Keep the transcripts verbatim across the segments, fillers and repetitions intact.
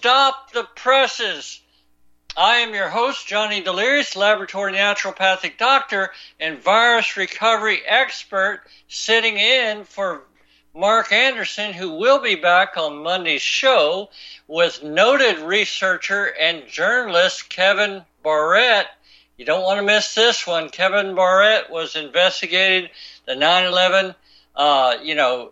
Stop the Presses. I am your host, Johnny Delirious, laboratory naturopathic doctor and virus recovery expert, sitting in for Mark Anderson, who will be back on Monday's show with noted researcher and journalist Kevin Barrett. You don't want to miss this one. Kevin Barrett was investigated the nine eleven, uh, you know,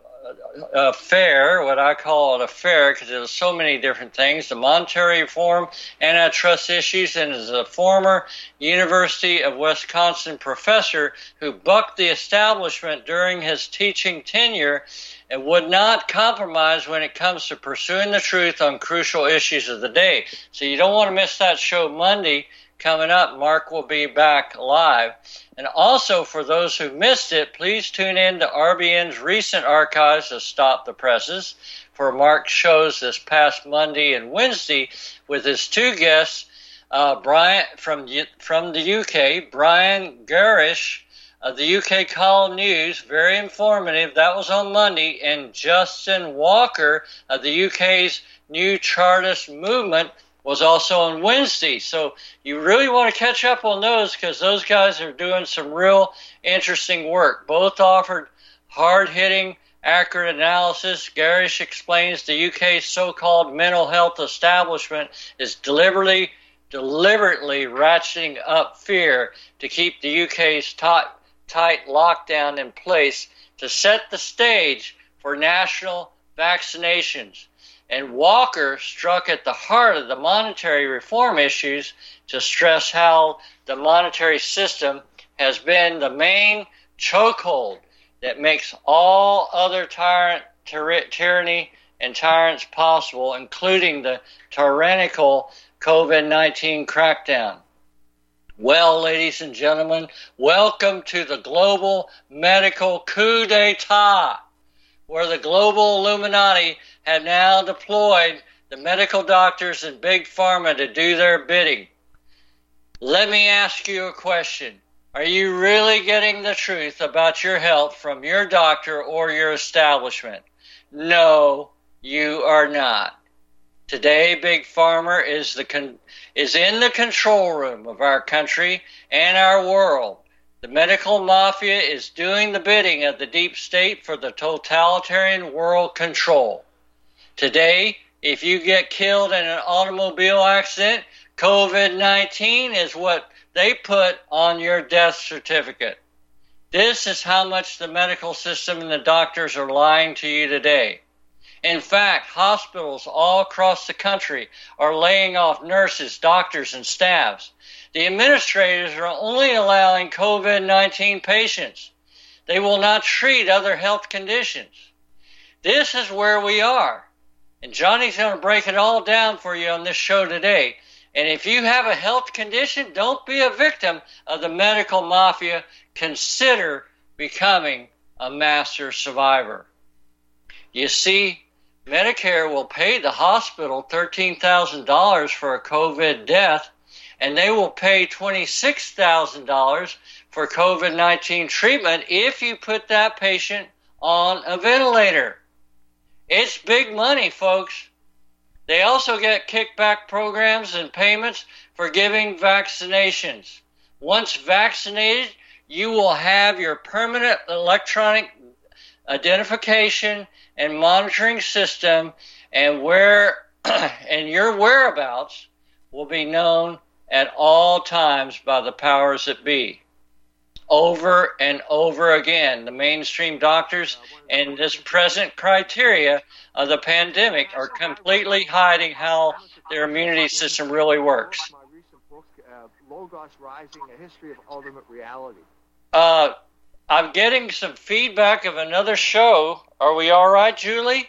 affair, what I call an affair, because there's so many different things, the monetary reform, antitrust issues, and is a former University of Wisconsin professor who bucked the establishment during his teaching tenure and would not compromise when it comes to pursuing the truth on crucial issues of the day. So you don't want to miss that show Monday. Coming up, Mark will be back live. And also, for those who missed it, please tune in to R B N's recent archives of Stop the Presses for Mark's shows this past Monday and Wednesday with his two guests, uh, Brian from from the U K, Brian Gerrish of the U K Column News, very informative. That was on Monday, and Justin Walker of the U K's New Chartist Movement was also on Wednesday. So you really want to catch up on those because those guys are doing some real interesting work. Both offered hard-hitting, accurate analysis. Gerrish explains the U K's so-called mental health establishment is deliberately, deliberately ratcheting up fear to keep the U K's tight, tight lockdown in place to set the stage for national vaccinations. And Walker struck at the heart of the monetary reform issues to stress how the monetary system has been the main chokehold that makes all other tyrant, tyr- tyranny and tyrants possible, including the tyrannical COVID nineteen crackdown. Well, ladies and gentlemen, welcome to the global medical coup d'etat, where the global Illuminati have now deployed the medical doctors and big pharma to do their bidding. Let me ask you a question. Are you really getting the truth about your health from your doctor or your establishment? No, you are not. Today, big pharma is the con- is in the control room of our country and our world. The medical mafia is doing the bidding of the deep state for the totalitarian world control. Today, if you get killed in an automobile accident, COVID nineteen is what they put on your death certificate. This is how much the medical system and the doctors are lying to you today. In fact, hospitals all across the country are laying off nurses, doctors, and staffs. The administrators are only allowing COVID nineteen patients. They will not treat other health conditions. This is where we are. And Johnny's going to break it all down for you on this show today. And if you have a health condition, don't be a victim of the medical mafia. Consider becoming a master survivor. You see, Medicare will pay the hospital thirteen thousand dollars for a COVID death, and they will pay twenty-six thousand dollars for COVID nineteen treatment if you put that patient on a ventilator. It's big money, folks. They also get kickback programs and payments for giving vaccinations. Once vaccinated, you will have your permanent electronic identification and monitoring system, and where and your whereabouts will be known at all times by the powers that be. Over and over again, the mainstream doctors and this present criteria of the pandemic are completely hiding how their immunity system really works. My recent book, uh, Logos Rising, A History of Ultimate Reality. Uh, I'm getting some feedback of another show. Are we all right, Julie?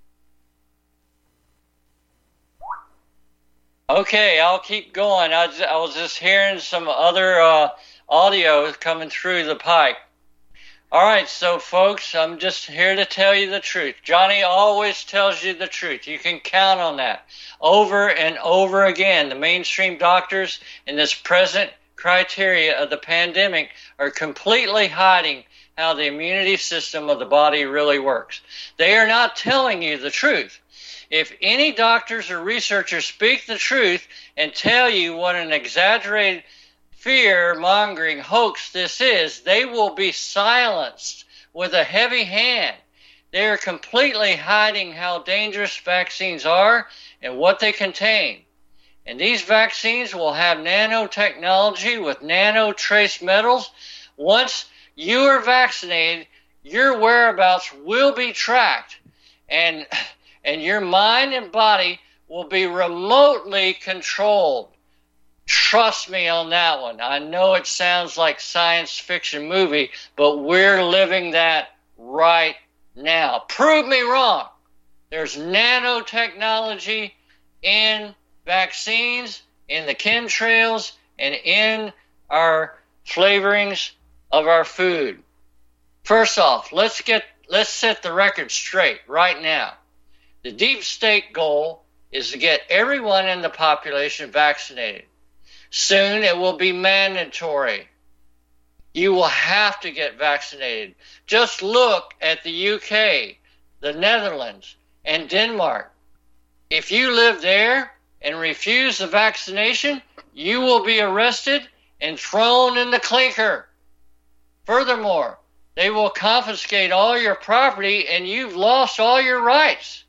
Okay, I'll keep going. I, I was just hearing some other uh, audio coming through the pipe. All right, so folks, I'm just here to tell you the truth. Johnny always tells you the truth. You can count on that. Over and over again, the mainstream doctors in this present criteria of the pandemic are completely hiding how the immunity system of the body really works. They are not telling you the truth. If any doctors or researchers speak the truth and tell you what an exaggerated fear-mongering hoax this is, they will be silenced with a heavy hand. They are completely hiding how dangerous vaccines are and what they contain. And these vaccines will have nanotechnology with nano trace metals. Once you are vaccinated, your whereabouts will be tracked, and and your mind and body will be remotely controlled. Trust me on that one. I know it sounds like science fiction movie, but we're living that right now. Prove me wrong. There's nanotechnology in vaccines, in the chemtrails, and in our flavorings of our food. First off, let's get let's set the record straight right now. The deep state goal is to get everyone in the population vaccinated. Soon it will be mandatory. You will have to get vaccinated. Just look at the U K, the Netherlands, and Denmark. If you live there and refuse the vaccination, you will be arrested and thrown in the clinker. Furthermore, they will confiscate all your property and you've lost all your rights.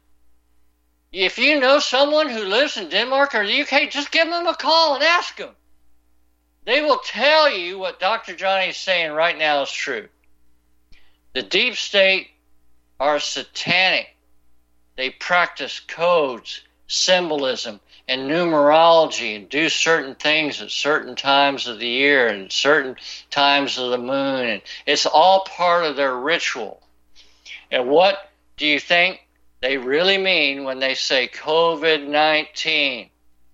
If you know someone who lives in Denmark or the U K, just give them a call and ask them. They will tell you what Doctor Johnny is saying right now is true. The deep state are satanic. They practice codes, symbolism, and numerology and do certain things at certain times of the year and certain times of the moon. And it's all part of their ritual. And what do you think they really mean when they say COVID nineteen?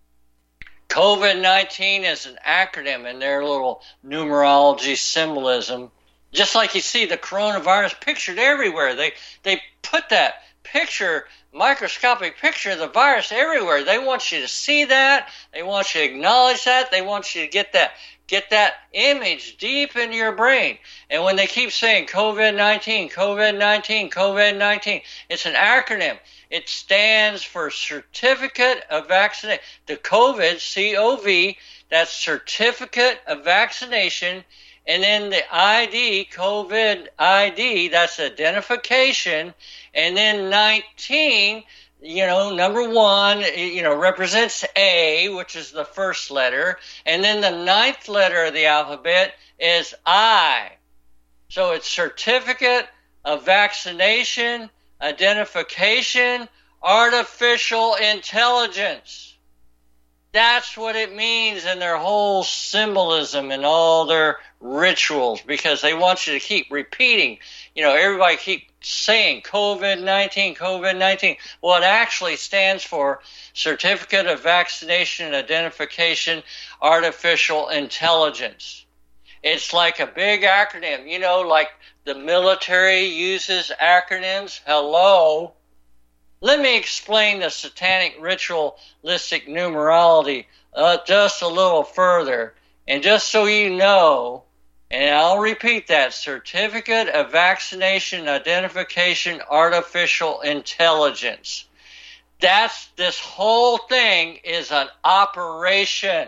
COVID nineteen is an acronym in their little numerology symbolism. Just like you see the coronavirus pictured everywhere. They they put that picture, microscopic picture of the virus everywhere. They want you to see that. They want you to acknowledge that. They want you to get that get that image deep in your brain. And when they keep saying COVID nineteen, COVID nineteen, COVID nineteen, it's an acronym. It stands for Certificate of Vaccination. The COVID, C O V, that's Certificate of Vaccination. And then the I D, COVID I D, that's identification. And then nineteen, you know, number one, you know, represents A, which is the first letter. And then the ninth letter of the alphabet is I. So it's Certificate of Vaccination, Identification, Artificial Intelligence. That's what it means in their whole symbolism and all their rituals, because they want you to keep repeating. You know, everybody keep saying COVID nineteen, COVID nineteen. Well, it actually stands for Certificate of Vaccination, Identification, Artificial Intelligence. It's like a big acronym, you know, like the military uses acronyms. Hello. Let me explain the satanic ritualistic numerology uh, just a little further. And just so you know, and I'll repeat that, Certificate of Vaccination, Identification, Artificial Intelligence. That's, this whole thing is an operation.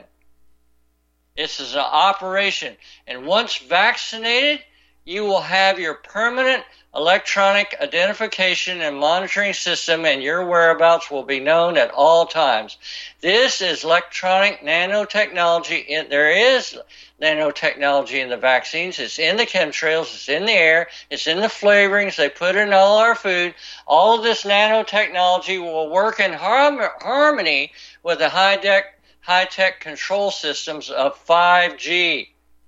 This is an operation. And once vaccinated, you will have your permanent electronic identification and monitoring system, and your whereabouts will be known at all times. This is electronic nanotechnology. There is nanotechnology in the vaccines. It's in the chemtrails. It's in the air. It's in the flavorings they put in all our food. All of this nanotechnology will work in harmony with the high-tech high-tech control systems of five G.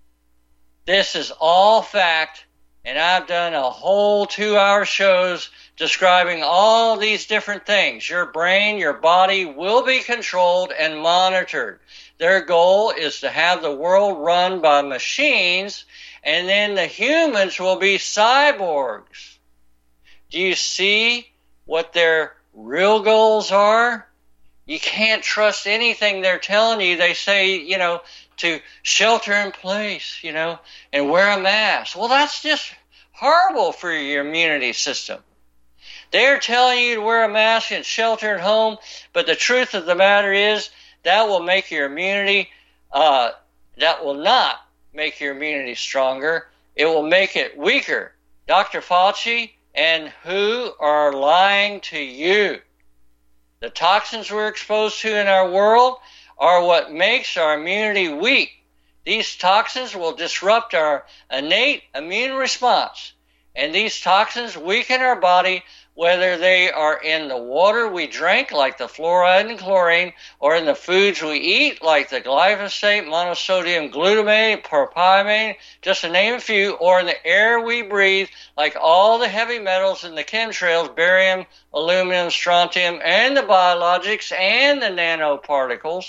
This is all fact, and I've done a whole two-hour shows describing all these different things. Your brain, your body will be controlled and monitored. Their goal is to have the world run by machines, and then the humans will be cyborgs. Do you see what their real goals are? You can't trust anything they're telling you. They say, you know, to shelter in place, you know, and wear a mask. Well, that's just horrible for your immunity system. They're telling you to wear a mask and shelter at home, but the truth of the matter is that will make your immunity, uh, that will not make your immunity stronger. It will make it weaker. Doctor Fauci and W H O are lying to you. The toxins we're exposed to in our world are what makes our immunity weak. These toxins will disrupt our innate immune response, and these toxins weaken our body whether they are in the water we drink, like the fluoride and chlorine, or in the foods we eat, like the glyphosate, monosodium glutamate, propionate, just to name a few, or in the air we breathe, like all the heavy metals in the chemtrails, barium, aluminum, strontium, and the biologics, and the nanoparticles.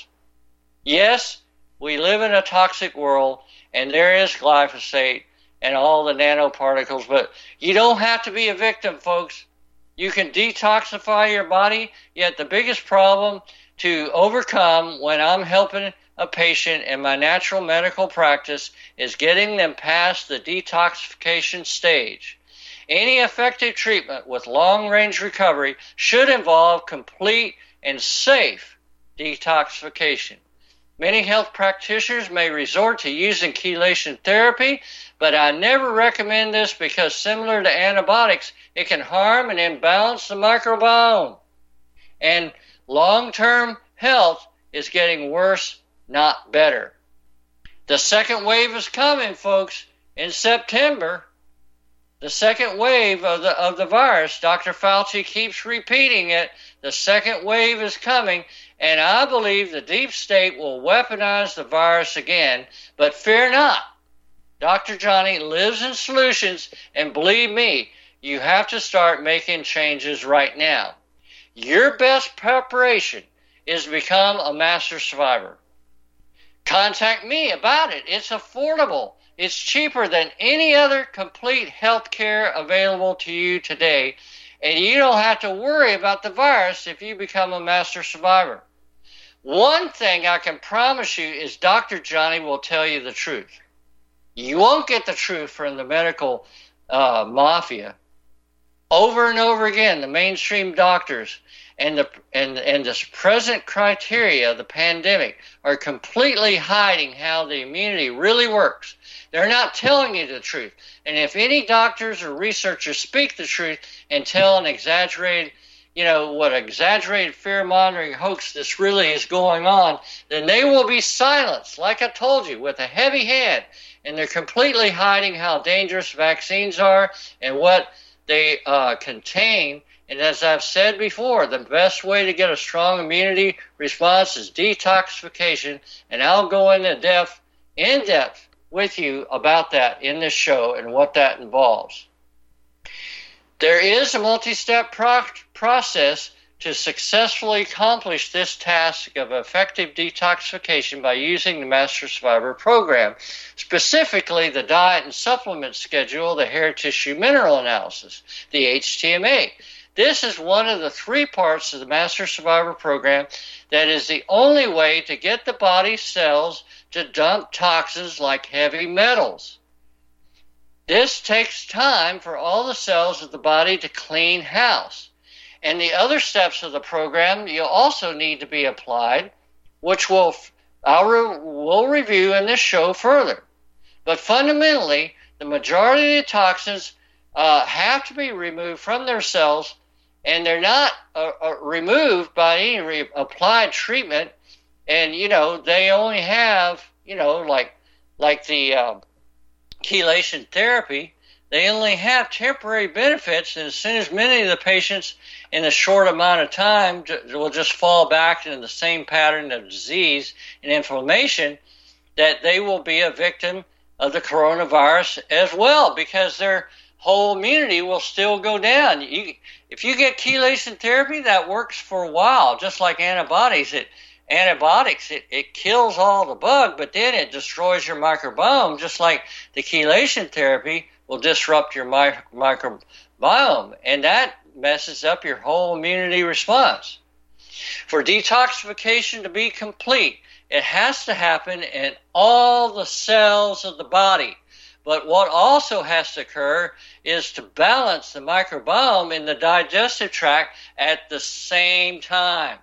Yes, we live in a toxic world, and there is glyphosate and all the nanoparticles, but you don't have to be a victim, folks. You can detoxify your body, yet the biggest problem to overcome when I'm helping a patient in my natural medical practice is getting them past the detoxification stage. Any effective treatment with long-range recovery should involve complete and safe detoxification. Many health practitioners may resort to using chelation therapy, but I never recommend this because similar to antibiotics, it can harm and imbalance the microbiome. And long-term health is getting worse, not better. The second wave is coming, folks, in September. The second wave of the of the virus, Doctor Fauci keeps repeating it, the second wave is coming, and I believe the deep state will weaponize the virus again, but fear not. Doctor Johnny lives in solutions, and believe me, you have to start making changes right now. Your best preparation is to become a master survivor. Contact me about it. It's affordable. It's cheaper than any other complete health care available to you today, and you don't have to worry about the virus if you become a master survivor. One thing I can promise you is Doctor Johnny will tell you the truth. You won't get the truth from the medical uh, mafia. Over and over again, the mainstream doctors and the and and this present criteria of the pandemic are completely hiding how the immunity really works. They're not telling you the truth. And if any doctors or researchers speak the truth and tell an exaggerated, you know, what exaggerated fear-mongering hoax this really is going on, then they will be silenced, like I told you, with a heavy hand. And they're completely hiding how dangerous vaccines are and what they uh, contain. And as I've said before, the best way to get a strong immunity response is detoxification. And I'll go into depth, in depth with you about that in this show and what that involves. There is a multi-step pro- process to successfully accomplish this task of effective detoxification by using the Master Survivor program, specifically the diet and supplement schedule, the hair tissue mineral analysis, the H T M A. This is one of the three parts of the Master Survivor program that is the only way to get the body cells to dump toxins like heavy metals. This takes time for all the cells of the body to clean house. And the other steps of the program you also need to be applied, which we'll, I'll re, we'll review in this show further. But fundamentally, the majority of the toxins uh, have to be removed from their cells, and they're not uh, uh, removed by any re- applied treatment. And, you know, they only have, you know, like like the uh, chelation therapy, they only have temporary benefits, and as soon as many of the patients in a short amount of time will just fall back into the same pattern of disease and inflammation, that they will be a victim of the coronavirus as well, because their whole immunity will still go down. You, if you get chelation therapy, that works for a while, just like antibiotics. It antibiotics, it, it kills all the bug, but then it destroys your microbiome, just like the chelation therapy will disrupt your mi- microbiome, and that messes up your whole immunity response. For detoxification to be complete, it has to happen in all the cells of the body, But what also has to occur is to balance the microbiome in the digestive tract at the same time.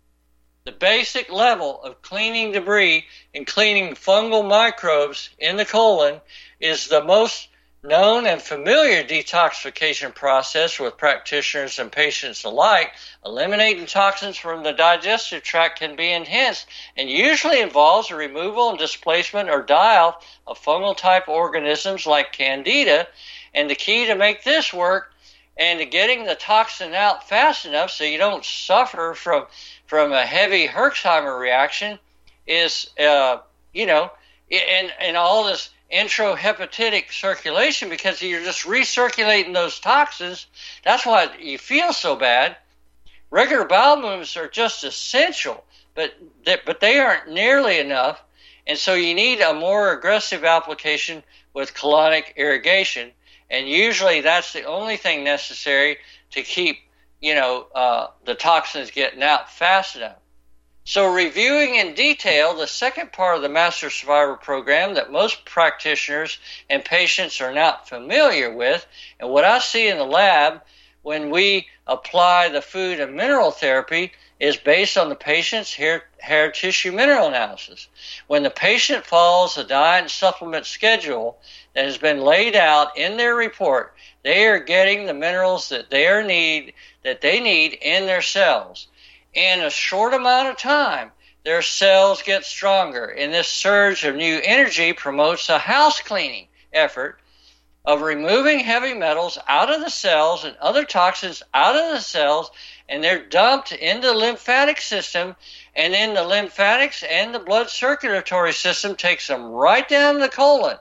The basic level of cleaning debris and cleaning fungal microbes in the colon is the most known and familiar detoxification process with practitioners and patients alike. Eliminating toxins from the digestive tract can be enhanced and usually involves the removal and displacement or die-off of fungal-type organisms like Candida. And the key to make this work and to getting the toxin out fast enough so you don't suffer from, from a heavy Herxheimer reaction is, uh, you know, and, and all this intrahepatic circulation, because you're just recirculating those toxins. That's why you feel so bad. Regular bowel movements are just essential, but they, but they aren't nearly enough, and so you need a more aggressive application with colonic irrigation, and usually that's the only thing necessary to keep, you know, uh, the toxins getting out fast enough. So reviewing in detail the second part of the Master Survivor program that most practitioners and patients are not familiar with, and what I see in the lab when we apply the food and mineral therapy is based on the patient's hair, hair tissue mineral analysis. When the patient follows a diet and supplement schedule that has been laid out in their report, they are getting the minerals that they are need that they need in their cells. In a short amount of time, their cells get stronger, and this surge of new energy promotes a house cleaning effort of removing heavy metals out of the cells and other toxins out of the cells, and they're dumped into the lymphatic system, and then the lymphatics and the blood circulatory system takes them right down the colon.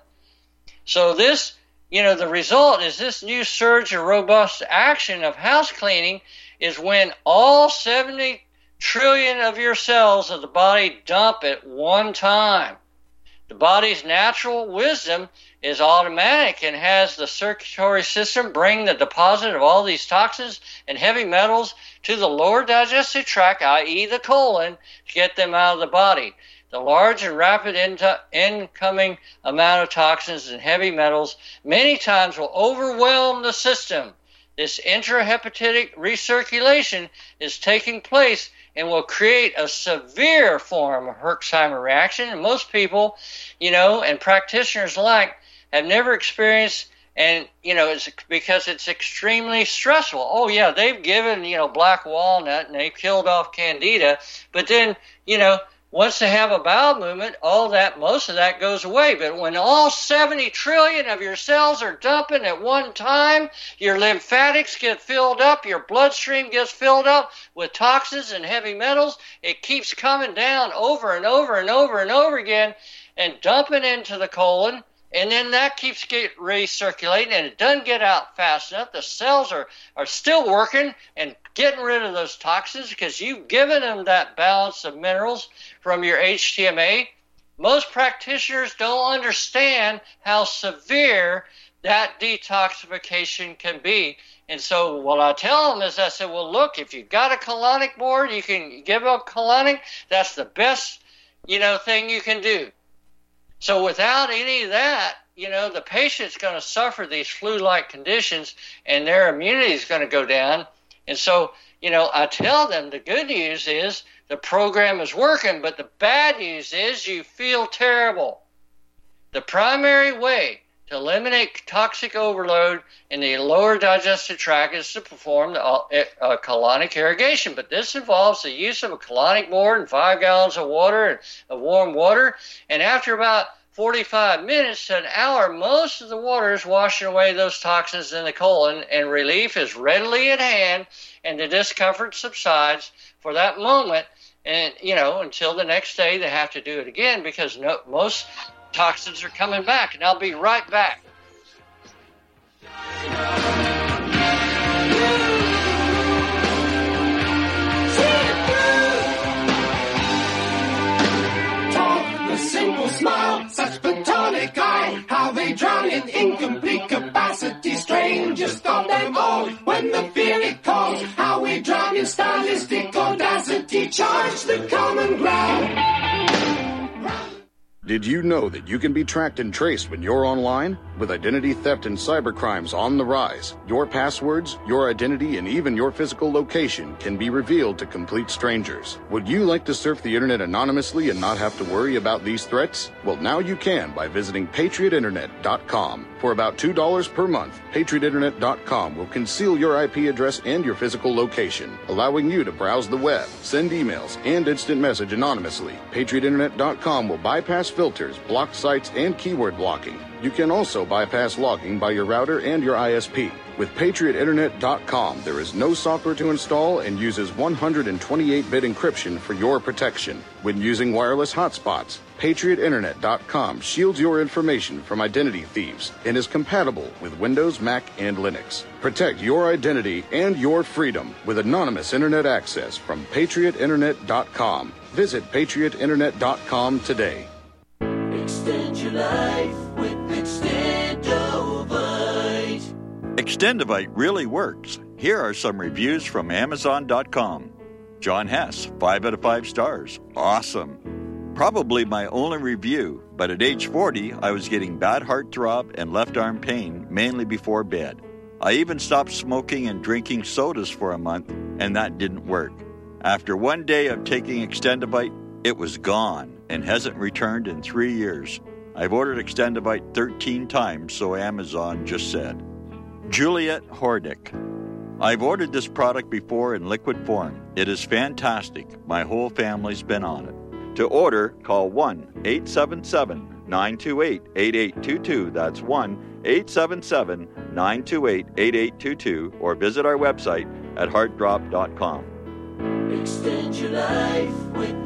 So this, you know, the result is this new surge of robust action of house cleaning is when all seventy trillion of your cells of the body dump at one time. The body's natural wisdom is automatic and has the circulatory system bring the deposit of all these toxins and heavy metals to the lower digestive tract, that is the colon, to get them out of the body. The large and rapid into, incoming amount of toxins and heavy metals many times will overwhelm the system. This intrahepatic recirculation is taking place and will create a severe form of Herxheimer reaction. And most people, you know, and practitioners alike have never experienced, and, you know, it's because it's extremely stressful. Oh, yeah, they've given, you know, black walnut and they've killed off Candida, but then, you know, once they have a bowel movement, all that, most of that goes away. But when all seventy trillion of your cells are dumping at one time, your lymphatics get filled up, your bloodstream gets filled up with toxins and heavy metals. It keeps coming down over and over and over and over again and dumping into the colon. And then that keeps get recirculating, and it doesn't get out fast enough. The cells are, are still working and getting rid of those toxins because you've given them that balance of minerals from your H T M A. Most practitioners don't understand how severe that detoxification can be. And so what I tell them is I said, well, look, if you've got a colonic board, you can give up colonic. That's the best, you know, thing you can do. So without any of that, you know, the patient's going to suffer these flu-like conditions and their immunity is going to go down. And so, you know, I tell them the good news is the program is working, but the bad news is you feel terrible. The primary way to eliminate toxic overload in the lower digestive tract is to perform the uh, colonic irrigation. But this involves the use of a colonic board and five gallons of water, of warm water. And after about forty-five minutes to an hour, most of the water is washing away those toxins in the colon, and relief is readily at hand, and the discomfort subsides for that moment. And, you know, until the next day, they have to do it again because no, most toxins are coming back, and I'll be right back. Talk, the simple smile, such platonic eye, how they drown in incomplete capacity, strangest of them all, when the fear it calls, how we drown in stylistic audacity, charge the common ground. Did you know that you can be tracked and traced when you're online? With identity theft and cybercrimes on the rise, your passwords, your identity, and even your physical location can be revealed to complete strangers. Would you like to surf the internet anonymously and not have to worry about these threats? Well, now you can by visiting patriot internet dot com. For about two dollars per month, patriot internet dot com will conceal your I P address and your physical location, allowing you to browse the web, send emails, and instant message anonymously. patriot internet dot com will bypass filters, blocked sites, and keyword blocking. You can also bypass logging by your router and your I S P. With patriot internet dot com, there is no software to install and uses one hundred twenty-eight bit encryption for your protection. When using wireless hotspots, patriot internet dot com shields your information from identity thieves and is compatible with Windows, Mac, and Linux. Protect your identity and your freedom with anonymous internet access from patriot internet dot com. Visit patriot internet dot com today. Extend your life with Extendovite. Extendovite really works. Here are some reviews from amazon dot com. John Hess, five out of five stars. Awesome. Probably my only review, but at age forty, I was getting bad heartthrob and left arm pain, mainly before bed. I even stopped smoking and drinking sodas for a month, and that didn't work. After one day of taking Extendovite, it was gone and hasn't returned in three years. I've ordered Extendovite thirteen times, so Amazon just said. Juliet Hordick. I've ordered this product before in liquid form. It is fantastic. My whole family's been on it. To order, call one eight seven seven, nine two eight, eight eight two two. That's one eight seven seven, nine two eight, eight eight two two, or visit our website at heart drop dot com. Extend your life with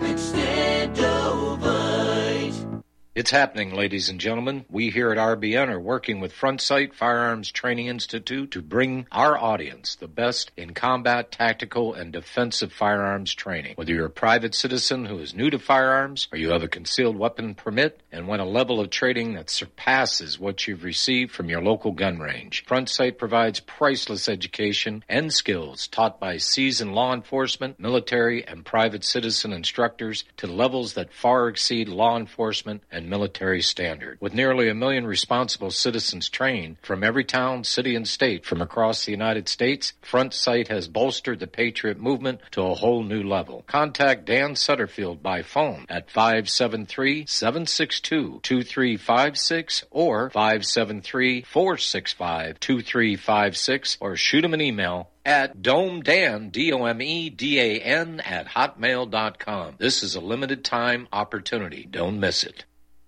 Extendovite. It's happening, ladies and gentlemen. We here at R B N are working with Front Sight Firearms Training Institute to bring our audience the best in combat, tactical, and defensive firearms training. Whether you're a private citizen who is new to firearms, or you have a concealed weapon permit and want a level of training that surpasses what you've received from your local gun range, Front Sight provides priceless education and skills taught by seasoned law enforcement, military, and private citizen instructors to levels that far exceed law enforcement and military standard. With nearly a million responsible citizens trained from every town, city, and state from across the United States, Front Sight has bolstered the Patriot movement to a whole new level. Contact Dan Sutterfield by phone at five seven three, seven six two, two three five six or five seven three, four six five, two three five six, or shoot him an email at domedan, D O M E D A N, at hotmail dot com. This is a limited time opportunity. Don't miss it.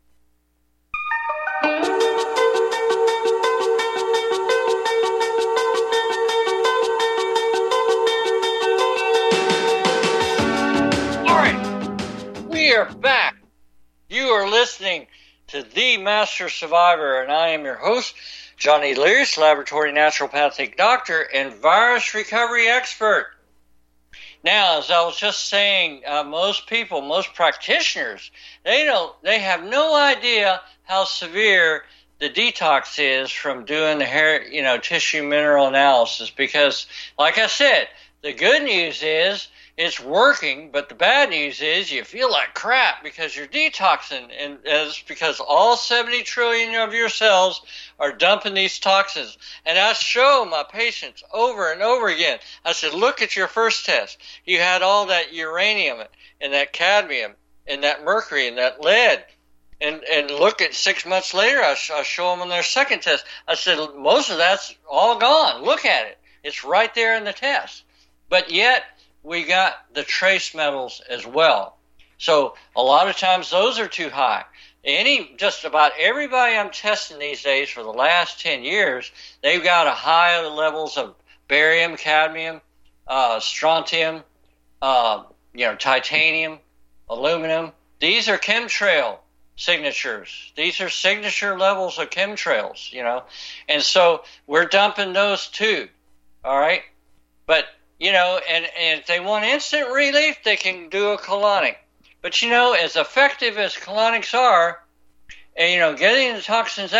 We are back. You are listening to The Master Survivor, and I am your host, Johnny Delirious, laboratory naturopathic doctor and virus recovery expert. Now, as I was just saying, uh, most people, most practitioners, they don't, they have no idea how severe the detox is from doing the hair, you know, tissue mineral analysis. Because, like I said, the good news is it's working, but the bad news is you feel like crap because you're detoxing, and it's because all seventy trillion of your cells are dumping these toxins. And I show my patients over and over again. I said, look at your first test. You had all that uranium and that cadmium and that mercury and that lead. And and look at six months later, I, sh- I show them on their second test. I said, most of that's all gone. Look at it. It's right there in the test. But yet, we got the trace metals as well. So a lot of times those are too high. Any, just about everybody I'm testing these days for the last ten years, they've got a high levels of barium, cadmium, uh, strontium, uh, you know, titanium, aluminum. These are chemtrail signatures. These are signature levels of chemtrails, you know. And so we're dumping those too, all right? But You know, and, and if they want instant relief, they can do a colonic. But, you know, as effective as colonics are, and, you know, getting the toxins out,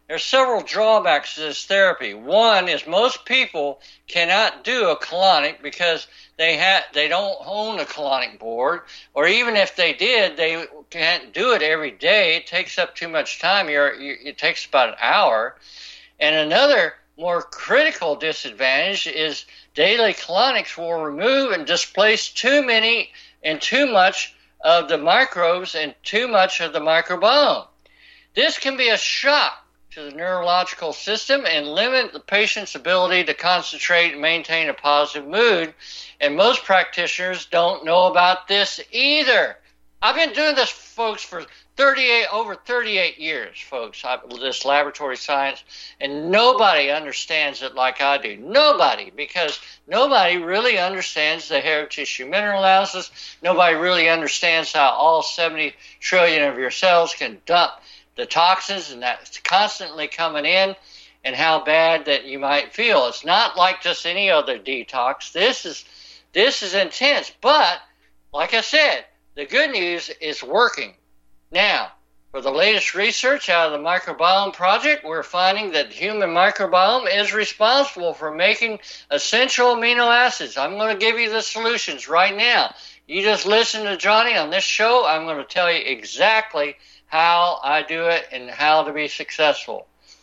there's several drawbacks to this therapy. One is most people cannot do a colonic because they ha- they don't own a colonic board, or even if they did, they can't do it every day. It takes up too much time. You're, you, it takes about an hour. And another more critical disadvantage is daily colonics will remove and displace too many and too much of the microbes and too much of the microbiome. This can be a shock to the neurological system and limit the patient's ability to concentrate and maintain a positive mood. And most practitioners don't know about this either. I've been doing this, folks, for thirty-eight over thirty-eight years, folks, I, this laboratory science, and nobody understands it like I do. Nobody, because nobody really understands the hair tissue mineral analysis. Nobody really understands how all seventy trillion of your cells can dump the toxins, and that's constantly coming in, and how bad that you might feel. It's not like just any other detox. This is this is intense, but like I said, the good news is working. Now, for the latest research out of the Microbiome Project, we're finding that the human microbiome is responsible for making essential amino acids. I'm going to give you the solutions right now. You just listen to Johnny on this show. I'm going to tell you exactly how I do it and how to be successful.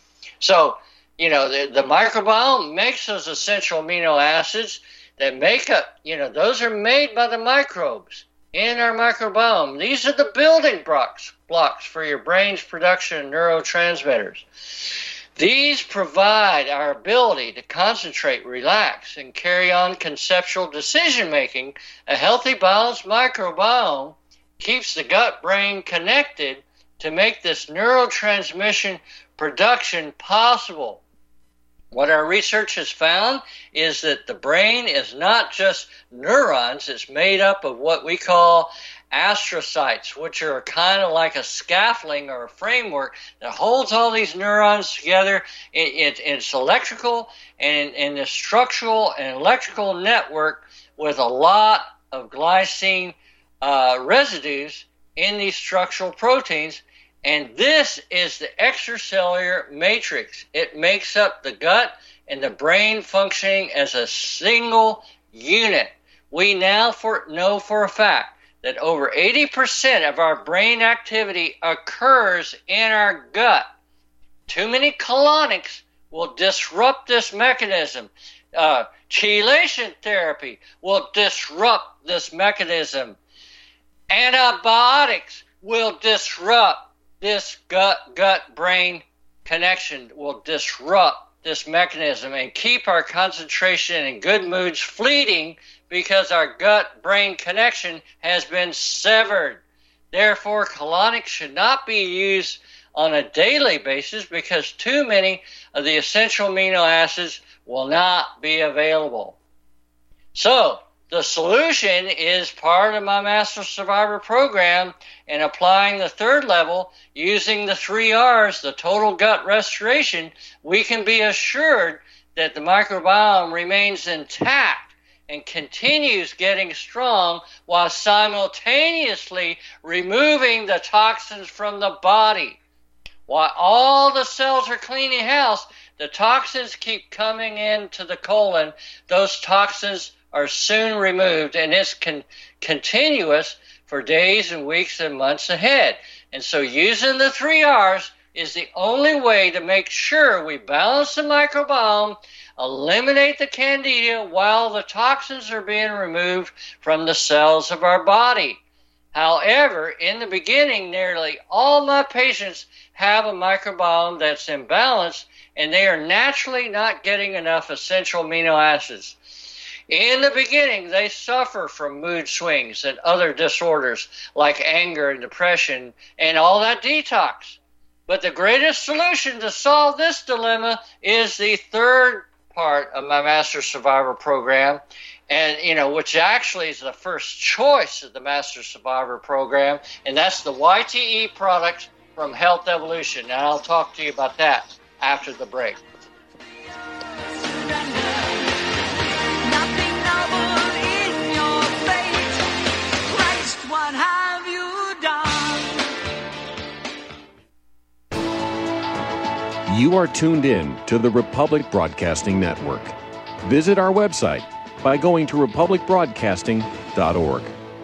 So, you know, the, the microbiome makes those essential amino acids that make up, you know, those are made by the microbes in our microbiome. These are the building blocks, blocks for your brain's production of neurotransmitters. These provide our ability to concentrate, relax, and carry on conceptual decision-making. A healthy, balanced microbiome keeps the gut-brain connected to make this neurotransmission production possible. What our research has found is that the brain is not just neurons. It's made up of what we call astrocytes, which are kind of like a scaffolding or a framework that holds all these neurons together. It, it, it's electrical and, and the structural and electrical network with a lot of glycine uh, residues in these structural proteins. And this is the extracellular matrix. It makes up the gut and the brain functioning as a single unit. We now for, know for a fact that over eighty percent of our brain activity occurs in our gut. Too many colonics will disrupt this mechanism. Uh, chelation therapy will disrupt this mechanism. Antibiotics will disrupt this gut-gut-brain connection, will disrupt this mechanism and keep our concentration and good moods fleeting because our gut-brain connection has been severed. Therefore, colonics should not be used on a daily basis because too many of the essential amino acids will not be available. So, the solution is part of my Master Survivor program, and applying the third level using the three R's, the total gut restoration, we can be assured that the microbiome remains intact and continues getting strong while simultaneously removing the toxins from the body. While all the cells are cleaning house, the toxins keep coming into the colon. Those toxins are soon removed, and it's con- continuous for days and weeks and months ahead. And so using the three R's is the only way to make sure we balance the microbiome, eliminate the candida while the toxins are being removed from the cells of our body. However, in the beginning, nearly all my patients have a microbiome that's imbalanced, and they are naturally not getting enough essential amino acids. In the beginning, they suffer from mood swings and other disorders like anger and depression and all that detox. But the greatest solution to solve this dilemma is the third part of my Master Survivor program, and you know, which actually is the first choice of the Master Survivor program, and that's the Y T E products from Health Evolution. And I'll talk to you about that after the break. You are tuned in to the Republic Broadcasting Network. Visit our website by going to republic broadcasting dot org.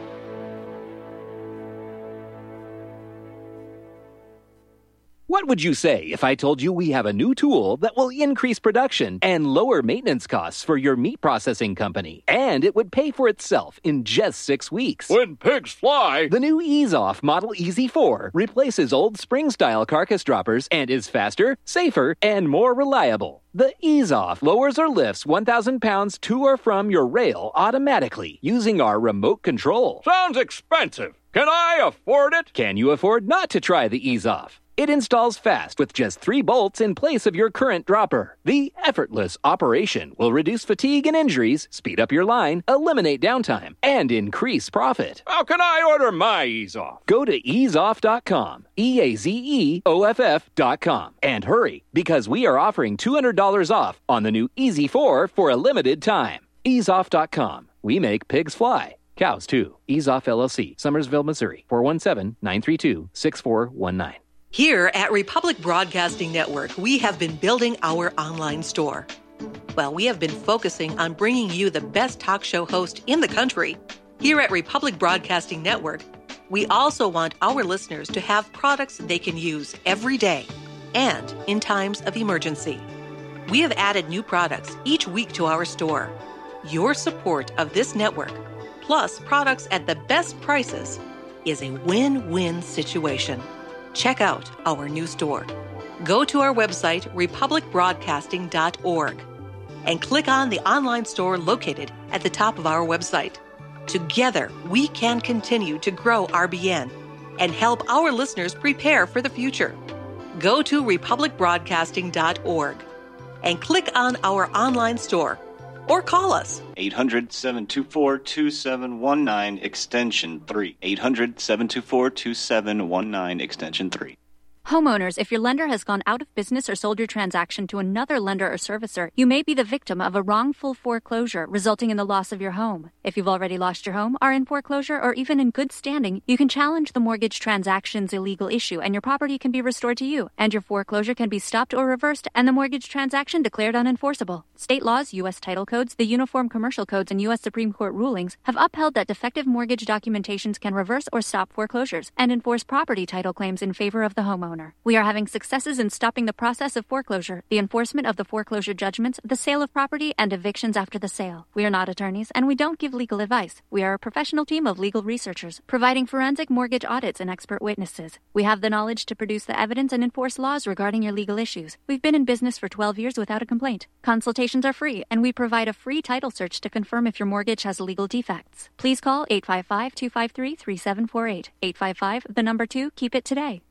What would you say if I told you we have a new tool that will increase production and lower maintenance costs for your meat processing company, and it would pay for itself in just six weeks? When pigs fly! The new Ease Off Model E Z four replaces old spring-style carcass droppers and is faster, safer, and more reliable. The Ease Off lowers or lifts one thousand pounds to or from your rail automatically using our remote control. Sounds expensive. Can I afford it? Can you afford not to try the Ease Off? It installs fast with just three bolts in place of your current dropper. The effortless operation will reduce fatigue and injuries, speed up your line, eliminate downtime, and increase profit. How can I order my Ease Off? Go to ease off dot com, E A Z E O F F dot com, and hurry, because we are offering two hundred dollars off on the new E Z four for a limited time. ease off dot com. We make pigs fly. Cows, too. Ease Off L L C, Summersville, Missouri, four one seven, nine three two, six four one nine. Here at Republic Broadcasting Network, we have been building our online store. Well, we have been focusing on bringing you the best talk show host in the country. Here at Republic Broadcasting Network, we also want our listeners to have products they can use every day and in times of emergency. We have added new products each week to our store. Your support of this network, plus products at the best prices, is a win-win situation. Check out our new store. Go to our website, republic broadcasting dot org, and click on the online store located at the top of our website. Together, we can continue to grow R B N and help our listeners prepare for the future. Go to republic broadcasting dot org and click on our online store or call us. eight hundred, seven two four, two seven one nine, extension three. eight hundred, seven two four, two seven one nine, extension three. Homeowners, if your lender has gone out of business or sold your transaction to another lender or servicer, you may be the victim of a wrongful foreclosure resulting in the loss of your home. If you've already lost your home, are in foreclosure, or even in good standing, you can challenge the mortgage transaction's illegal issue and your property can be restored to you, and your foreclosure can be stopped or reversed and the mortgage transaction declared unenforceable. State laws, U S title codes, the Uniform Commercial Codes, and U S Supreme Court rulings have upheld that defective mortgage documentations can reverse or stop foreclosures and enforce property title claims in favor of the homeowner. We are having successes in stopping the process of foreclosure, the enforcement of the foreclosure judgments, the sale of property, and evictions after the sale. We are not attorneys, and we don't give legal advice. We are a professional team of legal researchers, providing forensic mortgage audits and expert witnesses. We have the knowledge to produce the evidence and enforce laws regarding your legal issues. We've been in business for twelve years without a complaint. Consultations are free, and we provide a free title search to confirm if your mortgage has legal defects. Please call eight five five, two five three, three seven four eight. eight five five, the number two, keep it today.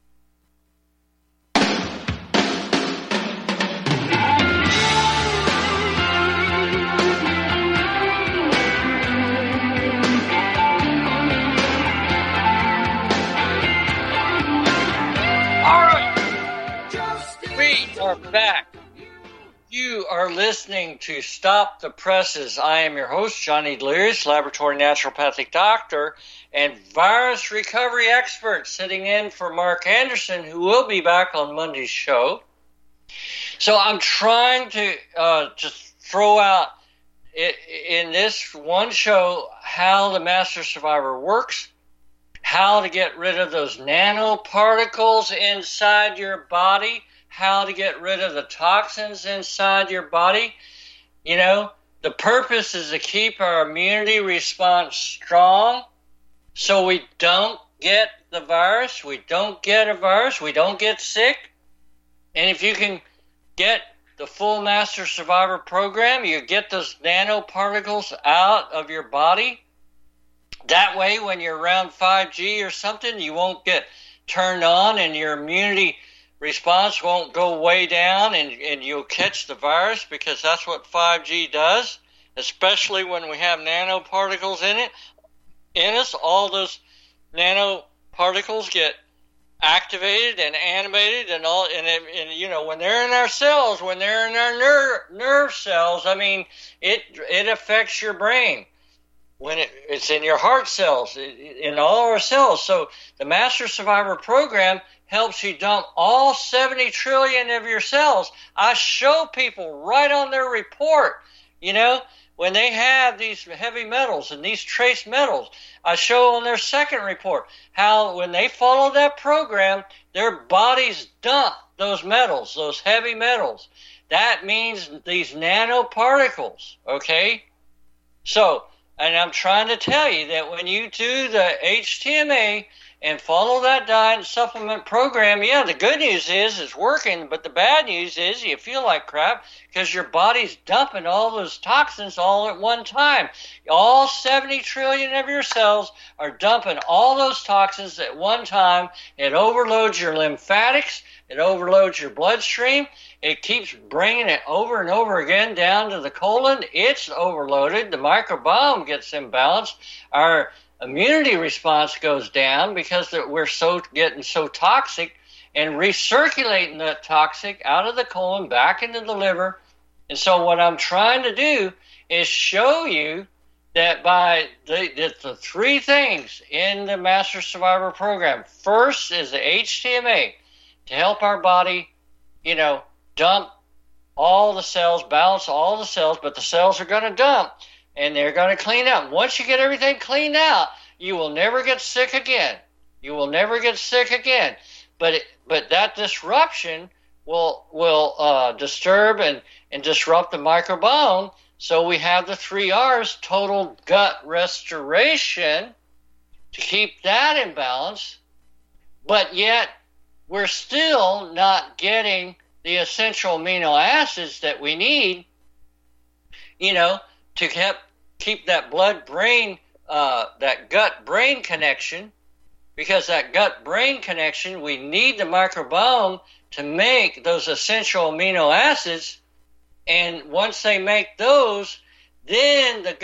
We are back. You are listening to Stop the Presses. I am your host, Johnny Delirious, laboratory naturopathic doctor and virus recovery expert, sitting in for Mark Anderson, who will be back on Monday's show. So I'm trying to uh, just throw out in this one show how the Master Survivor works, how to get rid of those nanoparticles inside your body, how to get rid of the toxins inside your body. You know, the purpose is to keep our immunity response strong so we don't get the virus, we don't get a virus, we don't get sick. And if you can get the full Master Survivor program, you get those nanoparticles out of your body. That way, when you're around five G or something, you won't get turned on and your immunity response won't go way down and, and you'll catch the virus, because that's what five G does, especially when we have nanoparticles in it. In us, all those nanoparticles get activated and animated and all, and, it, and you know, when they're in our cells, when they're in our nerve, nerve cells, I mean, it it affects your brain. When it, it's in your heart cells, in all our cells. So the Master Survivor program helps you dump all seventy trillion of your cells. I show people right on their report, you know, when they have these heavy metals and these trace metals, I show on their second report how when they follow that program, their bodies dump those metals, those heavy metals. That means these nanoparticles, okay? So, and I'm trying to tell you that when you do the H T M A and follow that diet and supplement program, yeah, the good news is it's working, but the bad news is you feel like crap because your body's dumping all those toxins all at one time. All seventy trillion of your cells are dumping all those toxins at one time. It overloads your lymphatics. It overloads your bloodstream. It keeps bringing it over and over again down to the colon. It's overloaded. The microbiome gets imbalanced. Our immunity response goes down because we're so getting so toxic and recirculating that toxic out of the colon back into the liver. And so what I'm trying to do is show you that by the, the, the three things in the Master Survivor program. First is the H T M A to help our body, you know, dump all the cells, balance all the cells, but the cells are going to dump. And they're going to clean out. Once you get everything cleaned out, you will never get sick again. You will never get sick again. But it, but that disruption will will uh, disturb and, and disrupt the microbiome. So we have the three R's, total gut restoration, to keep that in balance. But yet we're still not getting the essential amino acids that we need, you know, to keep keep that blood-brain, uh, that gut-brain connection, because that gut-brain connection, we need the microbiome to make those essential amino acids, and once they make those, then the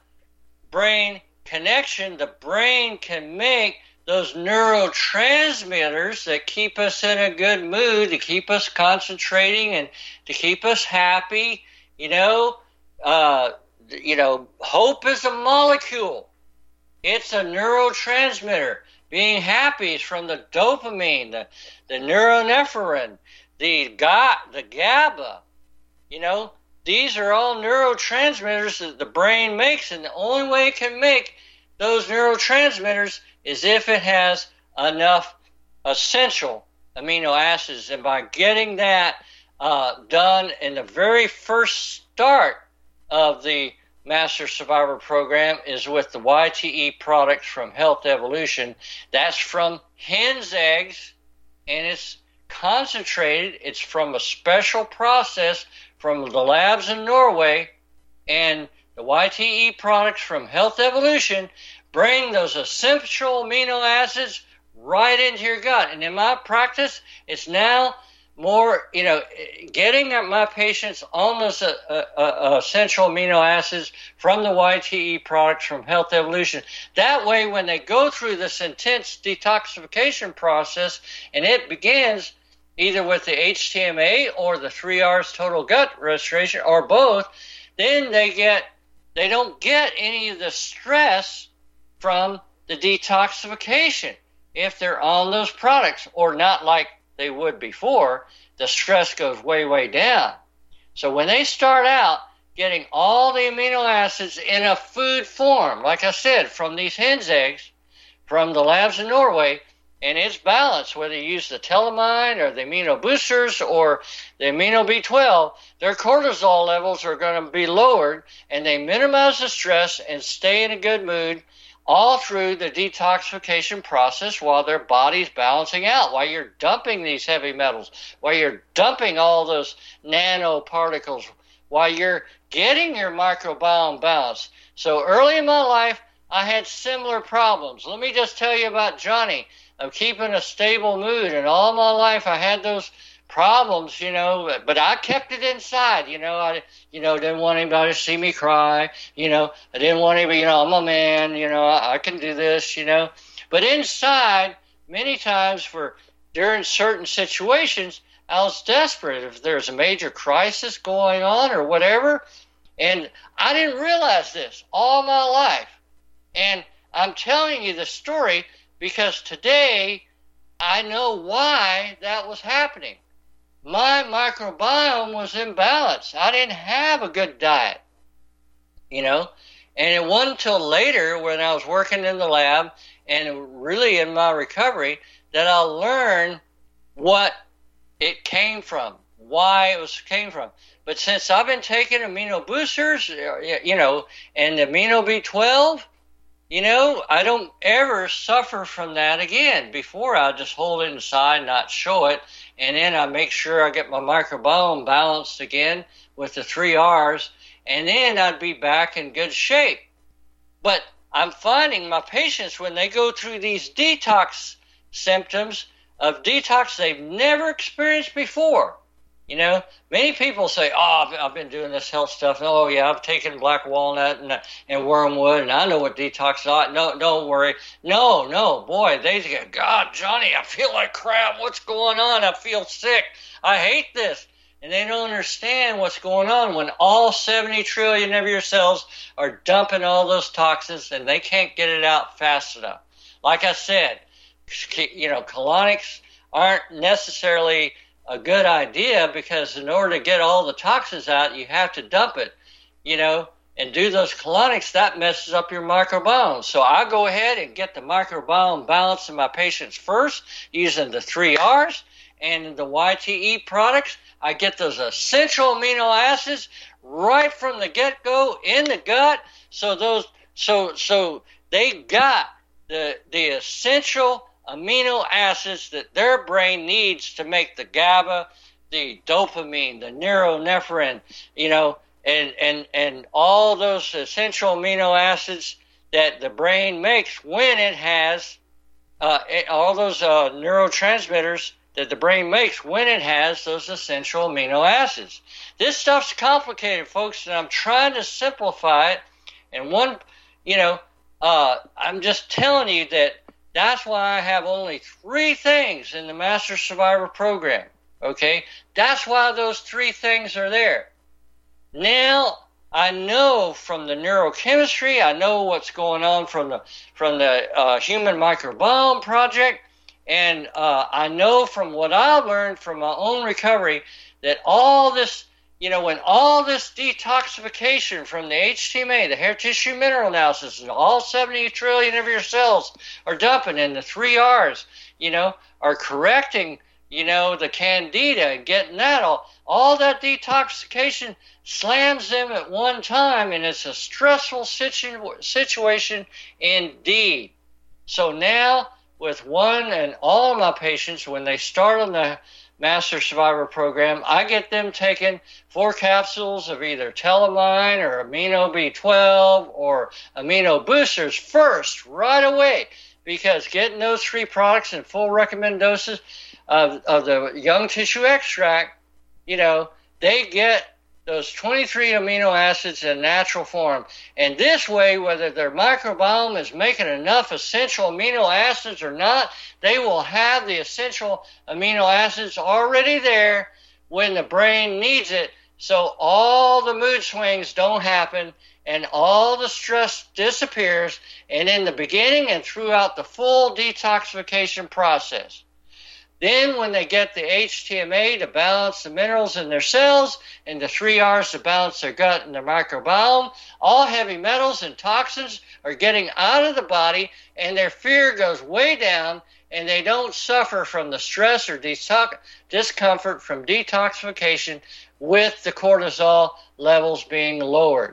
gut-brain connection, the brain can make those neurotransmitters that keep us in a good mood, to keep us concentrating and to keep us happy, you know, uh, You know, hope is a molecule. It's a neurotransmitter. Being happy is from the dopamine, the, the neuronephrine, the ga, the GABA. You know, these are all neurotransmitters that the brain makes, and the only way it can make those neurotransmitters is if it has enough essential amino acids. And by getting that uh, done in the very first start of the Master Survivor program is with the Y T E products from Health Evolution. That's from hen's eggs, and it's concentrated. It's from a special process from the labs in Norway, and the Y T E products from Health Evolution bring those essential amino acids right into your gut. And in my practice, it's now more, you know, getting my patients on those uh, uh, essential amino acids from the Y T E products from Health Evolution. That way, when they go through this intense detoxification process, and it begins either with the H T M A or the three R's total gut restoration, or both, then they get they don't get any of the stress from the detoxification if they're on those products, or not like they would before. The stress goes way, way down. So when they start out getting all the amino acids in a food form, like I said, from these hen's eggs, from the labs in Norway, and it's balanced, whether you use the telamine or the amino boosters or the amino B twelve, their cortisol levels are going to be lowered, and they minimize the stress and stay in a good mood all through the detoxification process while their body's balancing out, while you're dumping these heavy metals, while you're dumping all those nanoparticles, while you're getting your microbiome balanced. So early in my life, I had similar problems. Let me just tell you about Johnny, of keeping a stable mood. And all my life, I had those problems, you know, but I kept it inside, you know. I, you know, didn't want anybody to see me cry, you know. I didn't want anybody, you know, I'm a man, you know, I, I can do this, you know. But inside, many times for during certain situations, I was desperate if there's a major crisis going on or whatever. And I didn't realize this all my life. And I'm telling you the story because today I know why that was happening. My microbiome was imbalanced. I didn't have a good diet, you know. And it wasn't until later when I was working in the lab and really in my recovery that I learned what it came from, why it was came from. But since I've been taking amino boosters, you know, and amino B twelve, you know, I don't ever suffer from that again. Before, I just hold it inside, not show it, and then I make sure I get my microbiome balanced again with the three R's, and then I'd be back in good shape. But I'm finding my patients, when they go through these detox symptoms of detox they've never experienced before, you know, many people say, oh, I've been doing this health stuff. Oh, yeah, I've taken black walnut and, and wormwood, and I know what detox is. No, don't worry. No, no, boy, they get, God, Johnny, I feel like crap. What's going on? I feel sick. I hate this. And they don't understand what's going on when all seventy trillion of your cells are dumping all those toxins, and they can't get it out fast enough. Like I said, you know, colonics aren't necessarily a good idea, because in order to get all the toxins out, you have to dump it, you know, and do those colonics. That messes up your microbiome. So I go ahead and get the microbiome balance in my patients first using the three R's and the Y T E products. I get those essential amino acids right from the get-go in the gut. So those, so so they got the the essential amino acids that their brain needs to make the GABA, the dopamine, the neuronephrine, you know, and, and, and all those essential amino acids that the brain makes when it has, uh, all those uh, neurotransmitters that the brain makes when it has those essential amino acids. This stuff's complicated, folks, and I'm trying to simplify it. And one, you know, uh, I'm just telling you that that's why I have only three things in the Master Survivor program, okay? That's why those three things are there. Now, I know from the neurochemistry, I know what's going on from the from the uh, Human Microbiome Project, and uh, I know from what I learned from my own recovery that all this, you know, when all this detoxification from the H T M A, the hair tissue mineral analysis, and all seventy trillion of your cells are dumping, and the three R's, you know, are correcting, you know, the candida and getting that all, all that detoxification slams them at one time, and it's a stressful situ- situation indeed. So now, with one and all my patients, when they start on the Master Survivor program, I get them taking four capsules of either Telamine or amino B twelve or amino boosters first, right away, because getting those three products in full recommended doses of, of the young tissue extract, you know, they get those twenty-three amino acids in natural form. And this way, whether their microbiome is making enough essential amino acids or not, they will have the essential amino acids already there when the brain needs it, so all the mood swings don't happen and all the stress disappears, and in the beginning and throughout the full detoxification process. Then when they get the H T M A to balance the minerals in their cells and the three R's to balance their gut and their microbiome, all heavy metals and toxins are getting out of the body, and their fear goes way down, and they don't suffer from the stress or detox- discomfort from detoxification with the cortisol levels being lowered.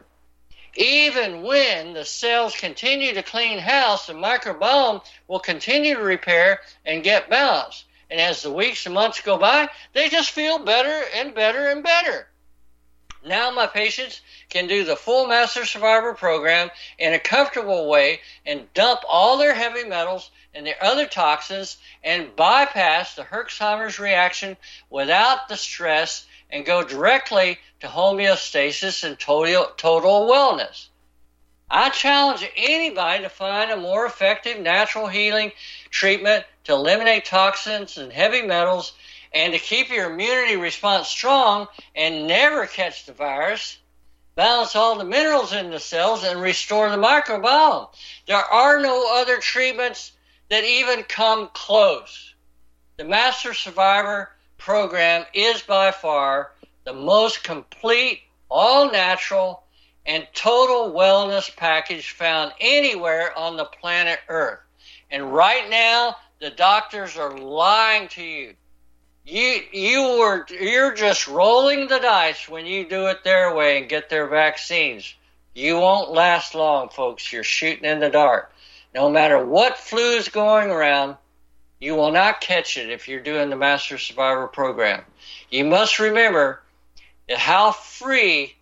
Even when the cells continue to clean house, the microbiome will continue to repair and get balanced. And as the weeks and months go by, they just feel better and better and better. Now my patients can do the full Master Survivor program in a comfortable way and dump all their heavy metals and their other toxins and bypass the Herxheimer's reaction without the stress and go directly to homeostasis and total, total wellness. I challenge anybody to find a more effective natural healing treatment to eliminate toxins and heavy metals and to keep your immunity response strong and never catch the virus, balance all the minerals in the cells, and restore the microbiome. There are no other treatments that even come close. the Master Survivor program is by far the most complete, all-natural, and total wellness package found anywhere on the planet Earth. And right now, the doctors are lying to you. You you are you're just rolling the dice when you do it their way and get their vaccines. You won't last long, folks. You're shooting in the dark. No matter what flu is going around, you will not catch it if you're doing the Master Survivor program. You must remember that how free,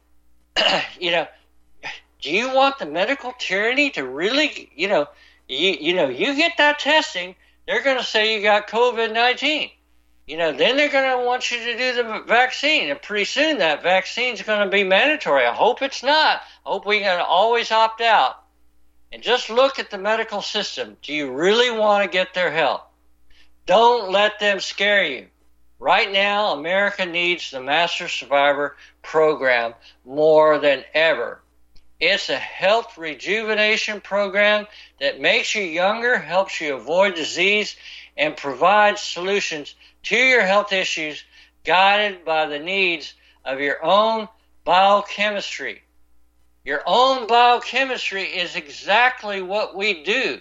you know, do you want the medical tyranny to really, you know, you, you know, you get that testing, they're going to say you got COVID nineteen. You know, then they're going to want you to do the vaccine, and pretty soon that vaccine is going to be mandatory. I hope it's not. I hope we can always opt out. And just look at the medical system. Do you really want to get their help? Don't let them scare you. Right now, America needs the Master Survivor program more than ever. It's a health rejuvenation program that makes you younger, helps you avoid disease, and provides solutions to your health issues guided by the needs of your own biochemistry. Your own biochemistry is exactly what we do.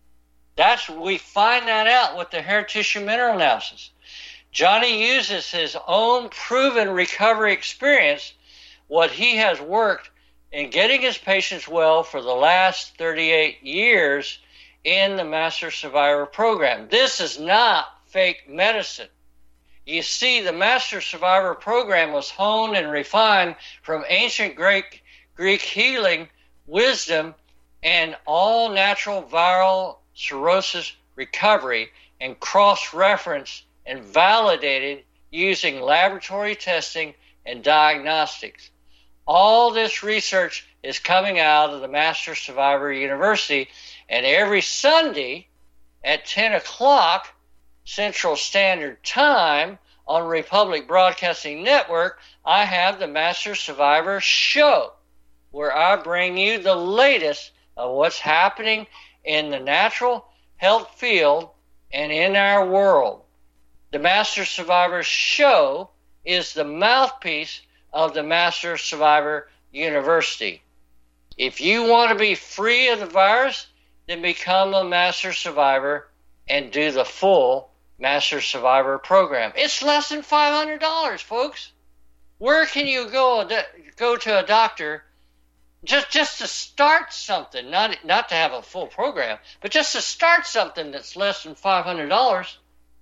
That's we find that out with the hair tissue mineral analysis. Johnny uses his own proven recovery experience, what he has worked in getting his patients well for the last thirty-eight years in the Master Survivor program. This is not fake medicine. You see, the Master Survivor program was honed and refined from ancient Greek, Greek healing wisdom and all natural viral cirrhosis recovery, and cross-referenced and validated using laboratory testing and diagnostics. All this research is coming out of the Master Survivor University, and every Sunday at ten o'clock Central Standard Time on Republic Broadcasting Network, I have the Master Survivor Show, where I bring you the latest of what's happening in the natural health field and in our world. The Master Survivor Show is the mouthpiece of the Master Survivor University. If you want to be free of the virus, then become a Master Survivor and do the full Master Survivor program. It's less than five hundred dollars, folks. Where can you go go to a doctor just just to start something, not not to have a full program, but just to start something that's less than five hundred dollars?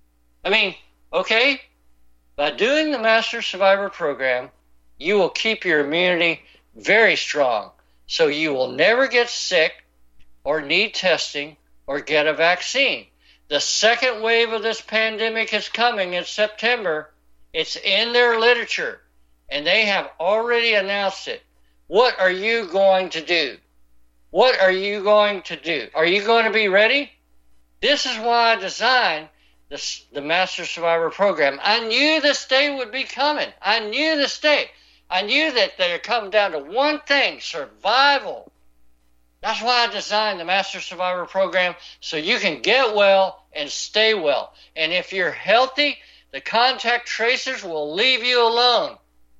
I mean, okay, by doing the Master Survivor program, you will keep your immunity very strong, so you will never get sick or need testing or get a vaccine. The second wave of this pandemic is coming in September. It's in their literature, and they have already announced it. What are you going to do? What are you going to do? Are you going to be ready? This is why I designed this, the Master Survivor program. I knew this day would be coming. I knew this day. I knew that they would come down to one thing, survival. That's why I designed the Master Survivor program, so you can get well and stay well. And if you're healthy, the contact tracers will leave you alone.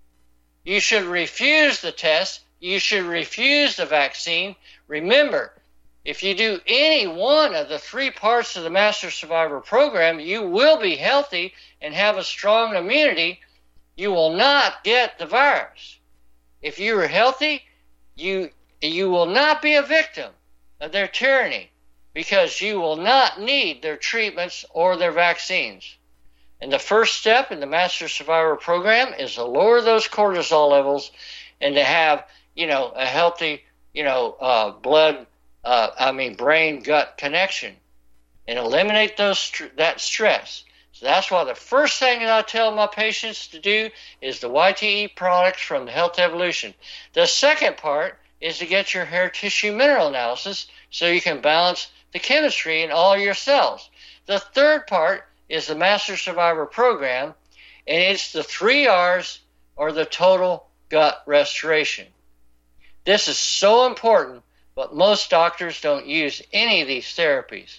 You should refuse the test. You should refuse the vaccine. Remember, if you do any one of the three parts of the Master Survivor program, you will be healthy and have a strong immunity. You will not get the virus. If you are healthy, you you will not be a victim of their tyranny, because you will not need their treatments or their vaccines. And the first step in the Master Survivor program is to lower those cortisol levels and to have, you know, a healthy, you know, uh, blood, uh, I mean, brain-gut connection, and eliminate those that stress. So that's why the first thing that I tell my patients to do is the Y T E products from the Health Evolution. The second part is to get your hair tissue mineral analysis so you can balance the chemistry in all your cells. The third part is the Master Survivor program, and it's the three R's, or the total gut restoration. This is so important, but most doctors don't use any of these therapies.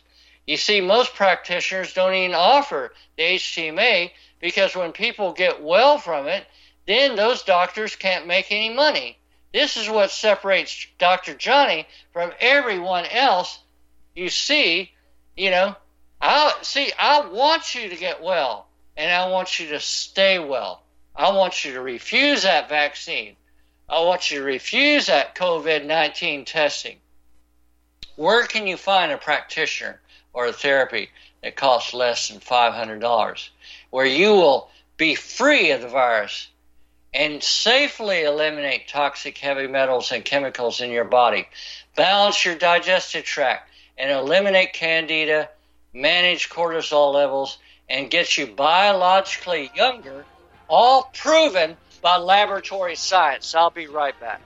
You see, most practitioners don't even offer the H T M A because when people get well from it, then those doctors can't make any money. This is what separates Doctor Johnny from everyone else. You see, you know, I see, I want you to get well, and I want you to stay well. I want you to refuse that vaccine. I want you to refuse that COVID nineteen testing. Where can you find a practitioner or a therapy that costs less than five hundred dollars, where you will be free of the virus and safely eliminate toxic heavy metals and chemicals in your body, balance your digestive tract, and eliminate candida, manage cortisol levels, and get you biologically younger, all proven by laboratory science? I'll be right back.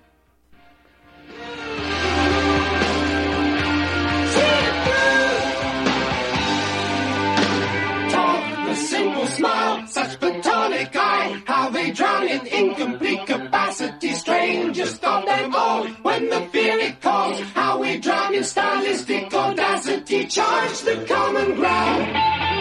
Talk, the simple smile, such platonic eye, how they drown in incomplete capacity, strangest of them all. When the fear it calls, how we drown in stylistic audacity, charge the common ground.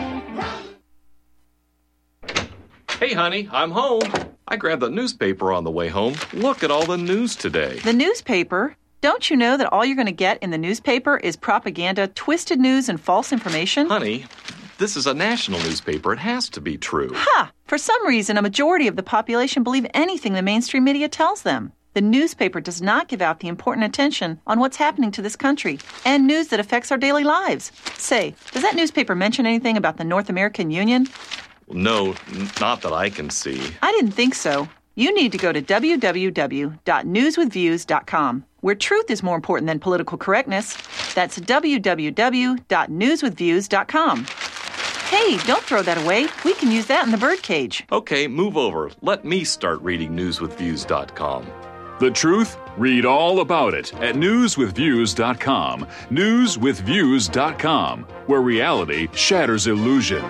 Hey, honey, I'm home. I grabbed the newspaper on the way home. Look at all the news today. The newspaper? Don't you know that all you're going to get in the newspaper is propaganda, twisted news, and false information? Honey, this is a national newspaper. It has to be true. Ha! For some reason, a majority of the population believe anything the mainstream media tells them. The newspaper does not give out the important attention on what's happening to this country and news that affects our daily lives. Say, does that newspaper mention anything about the North American Union? No, not that I can see. I didn't think so. You need to go to w w w dot news with views dot com, where truth is more important than political correctness. That's w w w dot news with views dot com. Hey, don't throw that away. We can use that in the birdcage. Okay, move over. Let me start reading news with views dot com. The truth? Read all about it at news with views dot com. news with views dot com, where reality shatters illusion.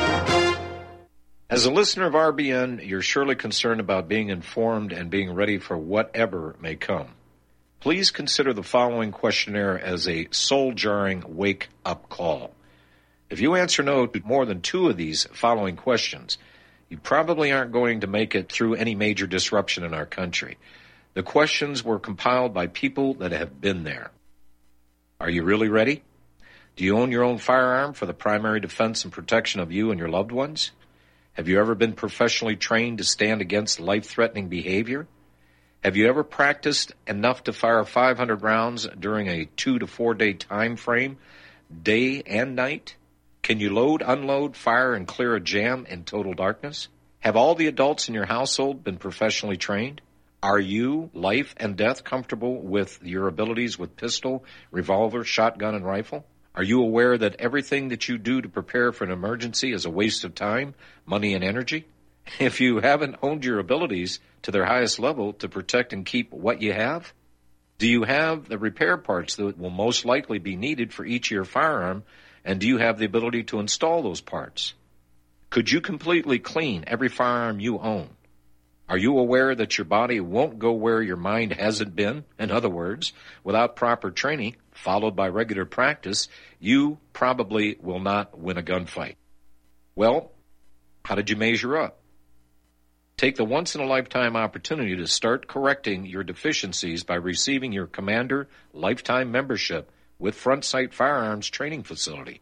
As a listener of R B N, you're surely concerned about being informed and being ready for whatever may come. Please consider the following questionnaire as a soul-jarring wake-up call. If you answer no to more than two of these following questions, you probably aren't going to make it through any major disruption in our country. The questions were compiled by people that have been there. Are you really ready? Do you own your own firearm for the primary defense and protection of you and your loved ones? Have you ever been professionally trained to stand against life-threatening behavior? Have you ever practiced enough to fire five hundred rounds during a two to four day time frame, day and night? Can you load, unload, fire, and clear a jam in total darkness? Have all the adults in your household been professionally trained? Are you, life and death, comfortable with your abilities with pistol, revolver, shotgun, and rifle? Are you aware that everything that you do to prepare for an emergency is a waste of time, money, and energy? If you haven't honed your abilities to their highest level to protect and keep what you have, do you have the repair parts that will most likely be needed for each of your firearm, and do you have the ability to install those parts? Could you completely clean every firearm you own? Are you aware that your body won't go where your mind hasn't been? In other words, without proper training, followed by regular practice, you probably will not win a gunfight. Well, how did you measure up? Take the once-in-a-lifetime opportunity to start correcting your deficiencies by receiving your Commander Lifetime Membership with Front Sight Firearms Training Facility.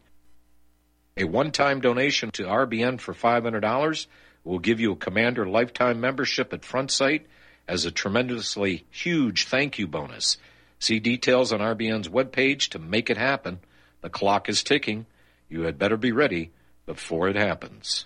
A one-time donation to R B N for five hundred dollars will give you a Commander Lifetime Membership at Front Sight as a tremendously huge thank you bonus. See details on R B N's webpage to make it happen. The clock is ticking. You had better be ready before it happens.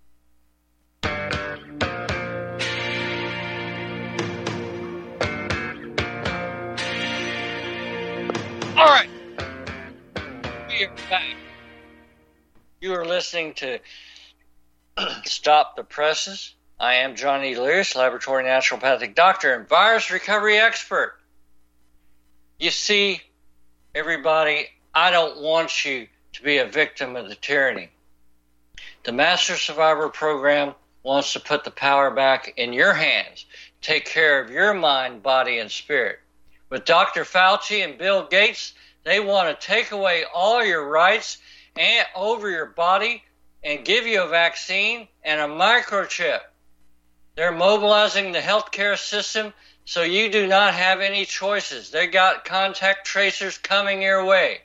All right. We are back. You are listening to Stop the Presses. I am Johnny Delirious, laboratory naturopathic doctor and virus recovery expert. You see, everybody, I don't want you to be a victim of the tyranny. The Master Survivor Program wants to put the power back in your hands. Take care of your mind, body, and spirit. With Doctor Fauci and Bill Gates, They want to take away all your rights and over your body and give you a vaccine and a microchip. They're mobilizing the healthcare system so you do not have any choices. They got contact tracers coming your way.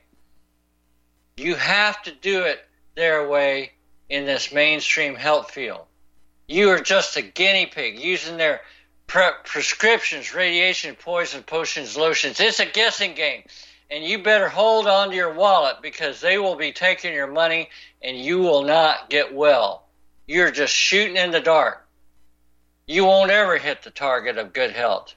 You have to do it their way in this mainstream health field. You are just a guinea pig using their pre- prescriptions, radiation, poison, potions, lotions. It's a guessing game. And you better hold on to your wallet because they will be taking your money and you will not get well. You're just shooting in the dark. You won't ever hit the target of good health.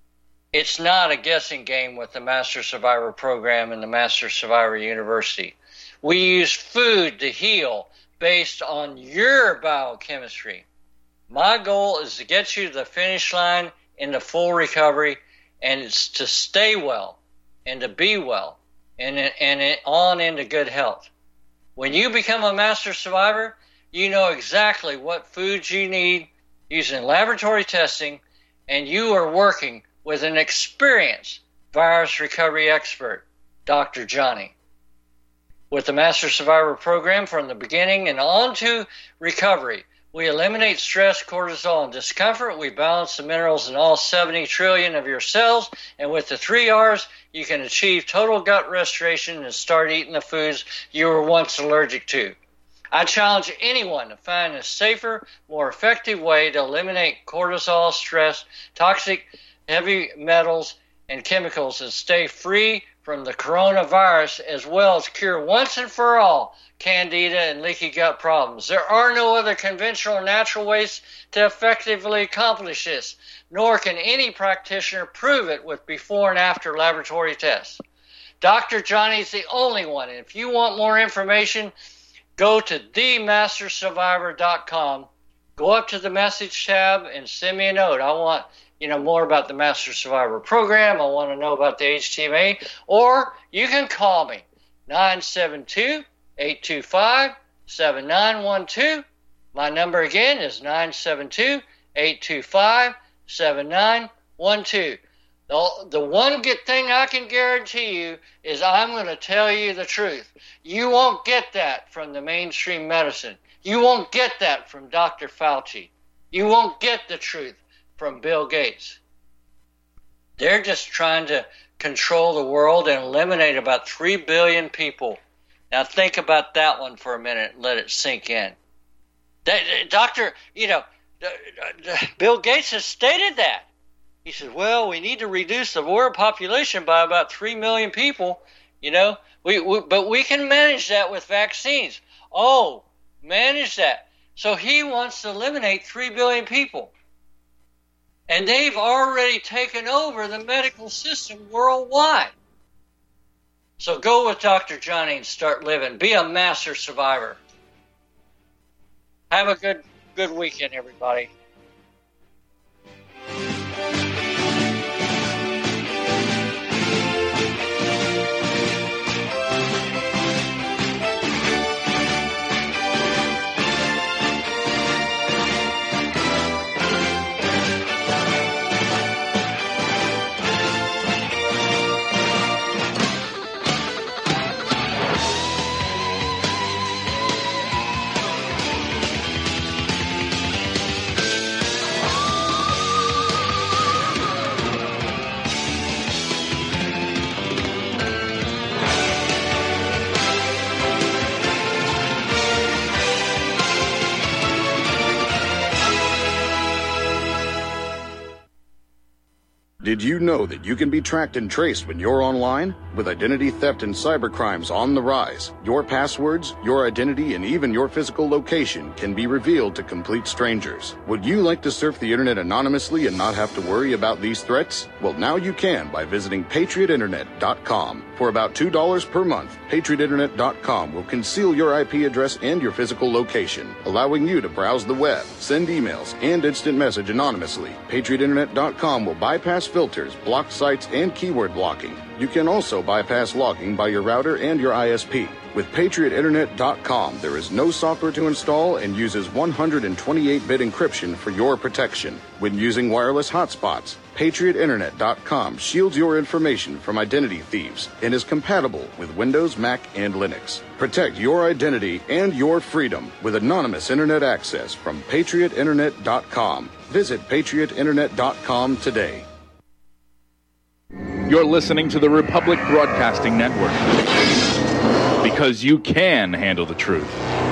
It's not a guessing game with the Master Survivor program and the Master Survivor University. We use food to heal based on your biochemistry. My goal is to get you to the finish line in the full recovery, and it's to stay well and to be well and, and on into good health. When you become a Master Survivor, you know exactly what foods you need using laboratory testing, and you are working with an experienced virus recovery expert, Doctor Johnny. With the Master Survivor program from the beginning and on to recovery, we eliminate stress, cortisol, and discomfort. We balance the minerals in all seventy trillion of your cells. And with the three R's, you can achieve total gut restoration and start eating the foods you were once allergic to. I challenge anyone to find a safer, more effective way to eliminate cortisol, stress, toxic heavy metals, and chemicals and stay free from the coronavirus, as well as cure once and for all candida and leaky gut problems. There are no other conventional or natural ways to effectively accomplish this, nor can any practitioner prove it with before and after laboratory tests. Doctor Johnny is the only one, and if you want more information, go to the master survivor dot com, go up to the message tab and send me a note. I want, you know, more about the Master Survivor program. I want to know about the H T M A. Or you can call me, nine seven two, eight two five, seven nine one two. My number again is nine seven two, eight two five, seven nine one two. The, the one good thing I can guarantee you is I'm going to tell you the truth. You won't get that from the mainstream medicine. You won't get that from Doctor Fauci. You won't get the truth from Bill Gates. They're just trying to control the world and eliminate about three billion people. Now think about that one for a minute and let it sink in. That, Doctor, you know, Bill Gates has stated that. He said, well, we need to reduce the world population by about three million people, you know, we, we but we can manage that with vaccines. Oh, manage that. So he wants to eliminate three billion people. And they've already taken over the medical system worldwide. So go with Doctor Johnny and start living. Be a Master Survivor. Have a good good weekend, everybody. Did you know that you can be tracked and traced when you're online? With identity theft and cybercrimes on the rise, your passwords, your identity, and even your physical location can be revealed to complete strangers. Would you like to surf the internet anonymously and not have to worry about these threats? Well, now you can by visiting patriot internet dot com. For about two dollars per month, patriot internet dot com will conceal your I P address and your physical location, allowing you to browse the web, send emails, and instant message anonymously. patriot internet dot com will bypass filters, block sites, and keyword blocking. You can also bypass logging by your router and your I S P. With patriot internet dot com, there is no software to install and uses one hundred twenty-eight bit encryption for your protection. When using wireless hotspots, Patriot Internet dot com shields your information from identity thieves and is compatible with Windows, Mac, and Linux. Protect your identity and your freedom with anonymous Internet access from Patriot Internet dot com. Visit Patriot Internet dot com today. You're listening to the Republic Broadcasting Network, because you can handle the truth.